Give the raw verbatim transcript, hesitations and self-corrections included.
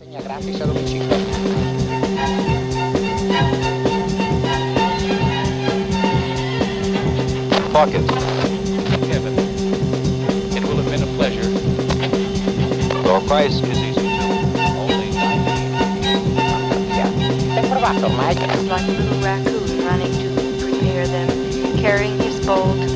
Pocket. Kevin, it will have been a pleasure. Your price is easy too. Only nineteen. It's like a little raccoon running to prepare them, carrying his bowl to